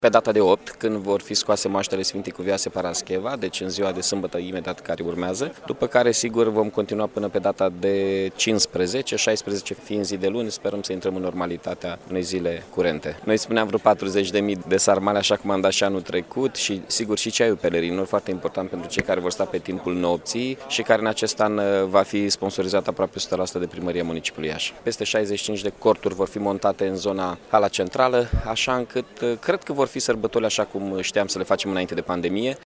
Pe data de 8, când vor fi scoase moaștele Sfintei Cuvioase Parascheva, deci în ziua de sâmbătă imediat care urmează, după care sigur vom continua până pe data de 15, 16 fiind zi de luni, sperăm să intrăm în normalitatea unei zile curente. Noi spuneam vreo 40.000 de sarmale, așa cum am dat și anul trecut și sigur și ceaiul pelerinilor, foarte important pentru cei care vor sta pe timpul nopții și care în acest an va fi sponsorizat aproape 100% de Primăria Municipiului Iași. Peste 65 de corturi vor fi montate în zona hala centrală, așa încât cred că vor fi sărbători așa cum știam să le facem înainte de pandemie.